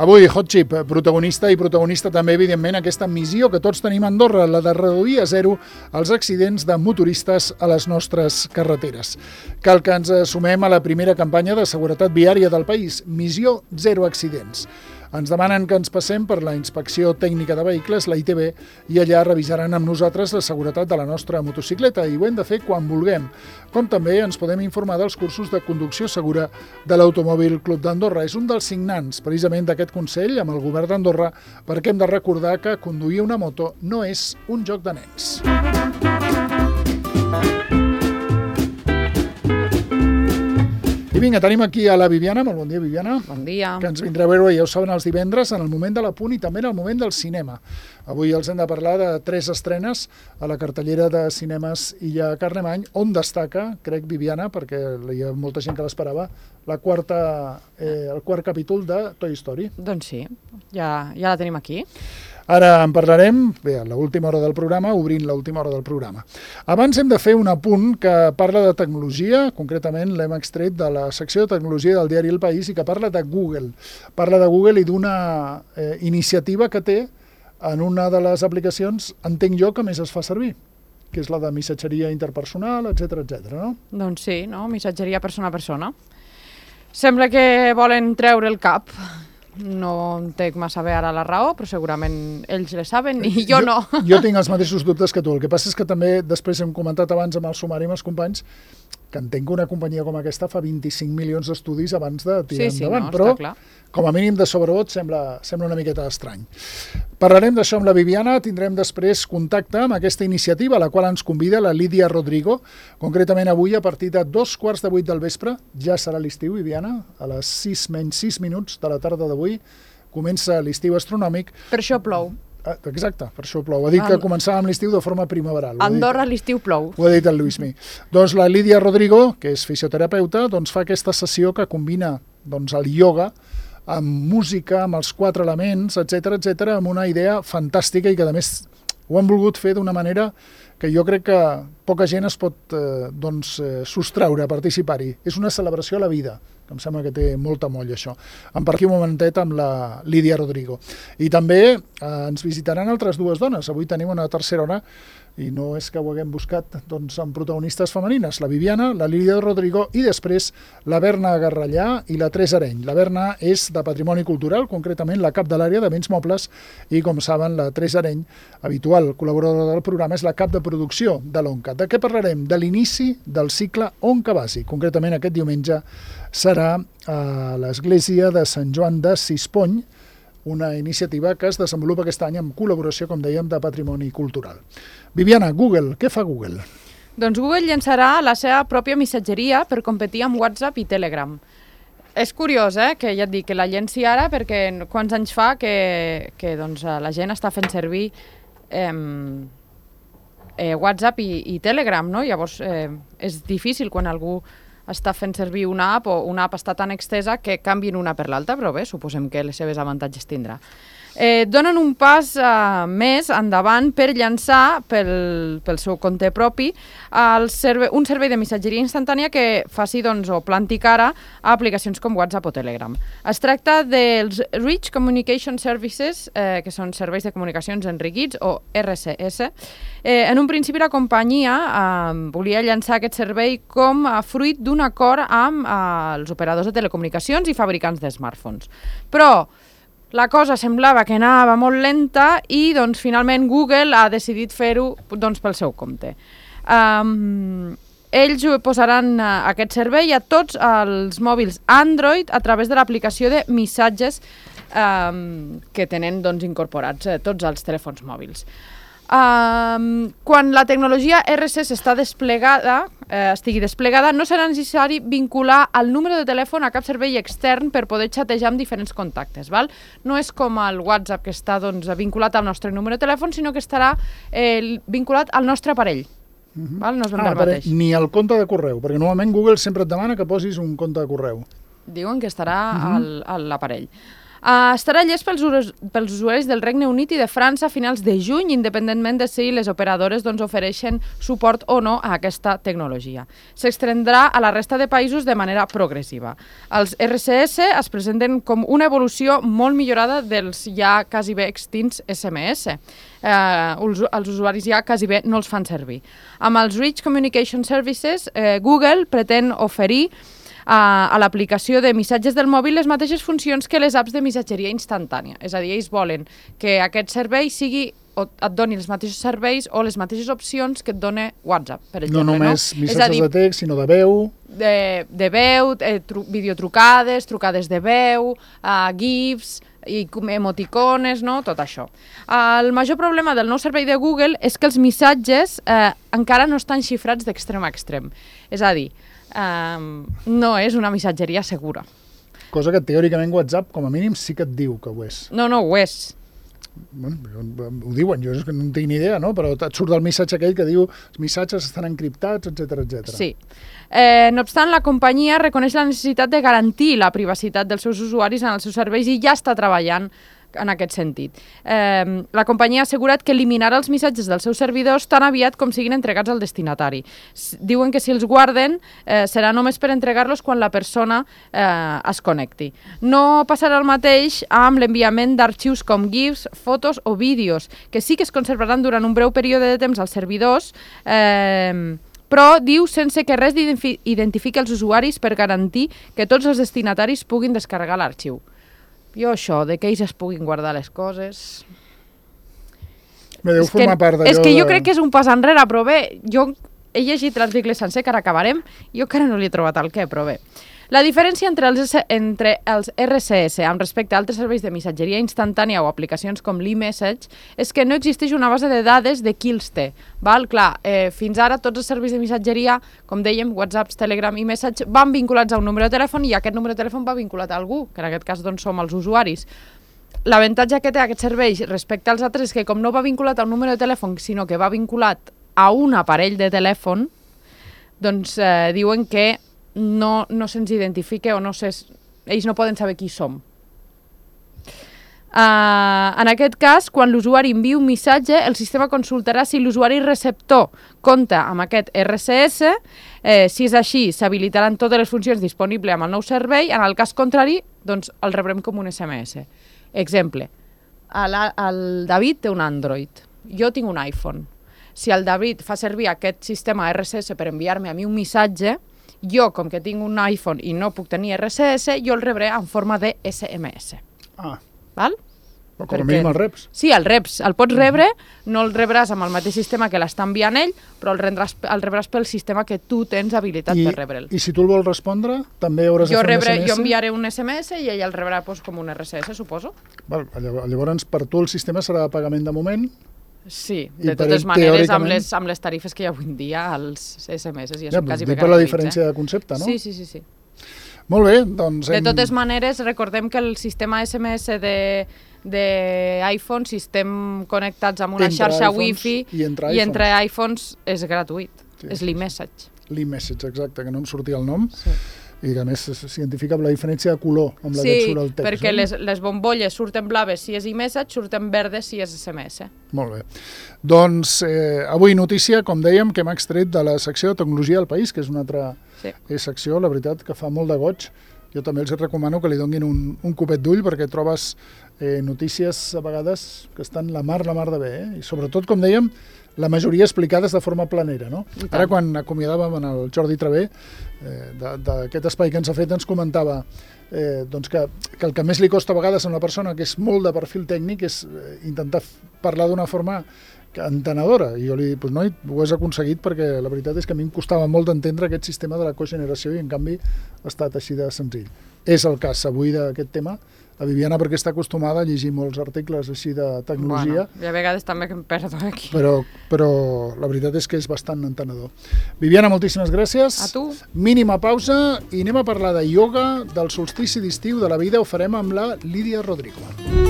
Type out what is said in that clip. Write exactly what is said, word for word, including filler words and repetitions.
Avui, Hot Chip, protagonista i protagonista també, evidentment, aquesta missió que tots tenim a Andorra, la de reduir a zero els accidents de motoristes a les nostres carreteres. Cal que ens sumem a la primera campanya de seguretat viària del país, Missió Zero Accidents. Ens demanen que ens passem per la Inspecció Tècnica de Vehicles, la I T V, i allà revisaran amb nosaltres la seguretat de la nostra motocicleta i ho hem de fer quan vulguem. Com també ens podem informar dels cursos de conducció segura de l'Automòbil Club d'Andorra. És un dels signants, precisament, d'aquest Consell amb el Govern d'Andorra, perquè hem de recordar que conduir una moto no és un joc de nens. I vinga, tenim aquí a la Viviana. Molt bon dia, Viviana. Bon dia. Que ens vindrà a veure, ja ho saben, els divendres, en el moment de la punt i també en el moment del cinema. Avui els hem de parlar de tres estrenes a la cartellera de cinemes Illa Carlemany, on destaca, crec, Viviana, perquè hi ha molta gent que l'esperava, la quarta, eh, el quart capítol de Toy Story. Doncs sí, ja, ja la tenim aquí. Ara en parlarem, bé, a l'última hora del programa, obrint l'última hora del programa. Abans hem de fer un apunt que parla de tecnologia, concretament l'hem extret de la secció de tecnologia del diari El País i que parla de Google. Parla de Google i d'una eh, iniciativa que té en una de les aplicacions, entenc jo, que més es fa servir, que és la de missatgeria interpersonal, etcètera, etcètera, no? Doncs sí, no? Missatgeria persona a persona. Sembla que volen treure el cap. No entenc massa bé ara la raó, però segurament ells le saben i jo, jo no. Jo tinc els mateixos dubtes que tu. El que passa és que també, després hem comentat abans amb el sumari amb els companys, que entenc que una companyia com aquesta fa vint-i-cinc milions d'estudis abans de tirar sí, sí, endavant, no, però clar. Com a mínim de sobrevot sembla, sembla una miqueta estrany. Parlarem d'això amb la Viviana, tindrem després contacte amb aquesta iniciativa a la qual ens convida la Lídia Rodrigo, concretament avui a partir de dos quarts de vuit del vespre, ja serà l'estiu, Viviana, a les sis menys sis minuts de la tarda d'avui, comença l'estiu astronòmic. Per això plou. Exacte, per això plou. Ha dit que començàvem l'estiu de forma primaveral. Andorra l'estiu plou. Ho ha dit el Luismi. Doncs la Lídia Rodrigo, que és fisioterapeuta, doncs fa aquesta sessió que combina doncs, el ioga amb música, amb els quatre elements, etcètera, etcètera, amb una idea fantàstica i que, a més, ho han volgut fer d'una manera que jo crec que poca gent es pot eh, doncs, eh, sostraure a participar-hi. És una celebració a la vida, que em sembla que té molta molla, això. En parli un momentet amb la Lídia Rodrigo. I també eh, ens visitaran altres dues dones. Avui tenim una tercera hora, i no és que ho haguem buscat doncs, amb protagonistes femenines, la Viviana, la Lídia Rodrigo i després la Berna Garrallà i la Teresa Areny. La Berna és de Patrimoni Cultural, concretament la cap de l'àrea de béns mobles, i com saben la Teresa Areny, habitual col·laboradora del programa, és la cap de producció de l'ONCA. De què parlarem? De l'inici del cicle ONCA Bàsic. Concretament aquest diumenge serà a l'església de Sant Joan de Sispony, una iniciativa que es desenvolupa aquest any amb col·laboració, com dèiem, de Patrimoni Cultural. Viviana, Google, què fa Google? Doncs Google llançarà la seva pròpia missatgeria per competir amb WhatsApp i Telegram. És curiós, eh, que ja et dic que la llenci ara perquè quants anys fa que, que doncs, la gent està fent servir eh, eh, WhatsApp i, i Telegram, no? Llavors eh, és difícil quan algú està fent servir una app o una app està tan extesa que canvien una per l'altra, però bé, suposem que les seves avantatges tindrà. Eh, donen un pas eh, més endavant per llançar pel, pel seu compte propi el serve, un servei de missatgeria instantània que faci doncs, o planti cara a aplicacions com WhatsApp o Telegram. Es tracta dels Rich Communication Services, eh, que són serveis de comunicacions enriquits, o R C S. Eh, en un principi la companyia eh, volia llançar aquest servei com a fruit d'un acord amb eh, els operadors de telecomunicacions i fabricants de smartphones. Però la cosa semblava que anava molt lenta i doncs, finalment Google ha decidit fer-ho doncs, pel seu compte. Um, ells posaran uh, aquest servei a tots els mòbils Android a través de l'aplicació de missatges um, que tenen doncs, incorporats eh, tots els telèfons mòbils. Um, quan la tecnologia R C S està desplegada, eh, estigui desplegada, no serà necessari vincular el número de telèfon a cap servei extern per poder xatejar amb diferents contactes. Val? No és com el WhatsApp que està doncs, vinculat al nostre número de telèfon, sinó que estarà eh, vinculat al nostre aparell. Uh-huh. Val? No és ben ah, el mateix. Ni el compte de correu, perquè normalment Google sempre et demana que posis un compte de correu. Diuen que estarà uh-huh. al, a l'aparell. Uh, estarà llest pels, pels usuaris del Regne Unit i de França a finals de juny, independentment de si les operadores doncs, ofereixen suport o no a aquesta tecnologia. S'extendrà a la resta de països de manera progressiva. Els R C S es presenten com una evolució molt millorada dels ja quasi bé extints S M S. Uh, els, els usuaris ja quasi bé no els fan servir. Amb els Rich Communication Services, eh, Google pretén oferir a, a l'aplicació de missatges del mòbil les mateixes funcions que les apps de missatgeria instantània. És a dir, ells volen que aquest servei sigui o et doni els mateixos serveis o les mateixes opcions que et dona WhatsApp, per exemple. No només no? missatges dir, de text, sinó de veu. De, de veu, eh, tru, videotrucades, trucades de veu, uh, GIFs i emoticones, no? Tot això. El major problema del nou servei de Google és que els missatges eh, encara no estan xifrats d'extrem a extrem. És a dir, Um, no és una missatgeria segura. Cosa que teòricament WhatsApp, com a mínim, sí que et diu que ho és. No, no, ho és. Bueno, ho diuen, jo és que no en tinc ni idea, no? Però et surt el missatge aquell que diu els missatges estan encriptats, etcètera, etcètera. Sí. Eh, no obstant, la companyia reconeix la necessitat de garantir la privacitat dels seus usuaris en els seus serveis i ja està treballant en aquest sentit. Eh, la companyia ha assegurat que eliminarà els missatges dels seus servidors tan aviat com siguin entregats al destinatari. S diuen que si els guarden eh, serà només per entregar-los quan la persona eh, es connecti. No passarà el mateix amb l'enviament d'arxius com GIFs, fotos o vídeos, que sí que es conservaran durant un breu període de temps als servidors, eh, però diu sense que res identifiqui els usuaris per garantir que tots els destinataris puguin descarregar l'arxiu. Jo això, de que ells es puguin guardar les coses... Bé, deu formar part d'allò... És que jo de... crec que és un pas enrere, però bé, jo he llegit l'article sencer, que ara acabarem, i jo encara no li he trobat el què, però bé. La diferència entre els, entre els R C S amb respecte a altres serveis de missatgeria instantània o aplicacions com l'e-message és que no existeix una base de dades de qui els té. Val? Clar, eh, fins ara tots els serveis de missatgeria, com dèiem, WhatsApp, Telegram i Message, van vinculats a un número de telèfon i aquest número de telèfon va vinculat a algú, que en aquest cas doncs, som els usuaris. L'avantatge que té aquest servei respecte als altres és que com no va vinculat a un número de telèfon, sinó que va vinculat a un aparell de telèfon, doncs eh, diuen que no, no se'ns identifica o no se, ells no poden saber qui som. Uh, en aquest cas, quan l'usuari envia un missatge, el sistema consultarà si l'usuari receptor compta amb aquest R C S, eh, si és així, s'habilitaran totes les funcions disponibles amb el nou servei, en el cas contrari, doncs el rebrem com un S M S. Exemple, el, el David té un Android, jo tinc un iPhone. Si el David fa servir aquest sistema R C S per enviar-me a mi un missatge, jo, com que tinc un iPhone i no puc tenir R C S, jo el rebré en forma de S M S. Ah. Val? Però com a mínim el reps. Sí, el reps. El pots rebre, no el rebràs amb el mateix sistema que l'està enviant ell, però el, rendràs, el rebràs pel sistema que tu tens habilitat I, per rebre'l. I si tu el vols respondre, també hauràs jo de fer rebre, un S M S? Jo enviaré un S M S i ell el rebrà doncs, com un R C S, suposo. Val, llavors, per tu el sistema serà de pagament de moment? Sí, de I totes ell, maneres, teòricament... amb les, amb les tarifes que hi ha avui en dia, els S M S ja, ja són quasi bé per la diferència eh? de concepte, no? Sí, sí, sí. sí. Molt bé, doncs... De hem... totes maneres, recordem que el sistema S M S de d'iPhone, si estem connectats amb una entre xarxa iPhones, wifi i entre i iPhones, entre iPhones és gratuït, sí, és l'e-message. L'e-message, exacte, que no em sortia el nom. Sí. I que a més s'identifica amb la diferència de color amb la sí, que et surt el text. perquè eh? les, les bombolles surten blaves si és e-message, surten verdes si és S M S. Molt bé. Doncs eh, avui notícia, com dèiem, que hem extret de la secció de Tecnologia del País, que és una altra sí. secció, la veritat, que fa molt de goig. Jo també els recomano que li donin un, un copet d'ull perquè trobes eh, notícies a vegades que estan la mar, la mar de bé. Eh? I sobretot, com dèiem, la majoria explicades de forma planera. No? Ara, quan acomiadàvem en el Jordi Travé, eh, d'aquest espai que ens ha fet, ens comentava eh, doncs que, que el que més li costa a vegades a una persona que és molt de perfil tècnic és eh, intentar parlar d'una forma entenedora. I jo li dic, pues, noi, ho has aconseguit perquè la veritat és que a mi em costava molt d'entendre aquest sistema de la cogeneració i en canvi ha estat així de senzill. És el cas avui d'aquest tema. La Viviana perquè està acostumada a llegir molts articles així de tecnologia. Bueno, i a vegades també que em perdo aquí. Però, però la veritat és que és bastant entenedor. Viviana, moltíssimes gràcies. A tu. Mínima pausa i anem a parlar de ioga, del solstici d'estiu, de la vida. Ho farem amb la Lídia Rodrigo.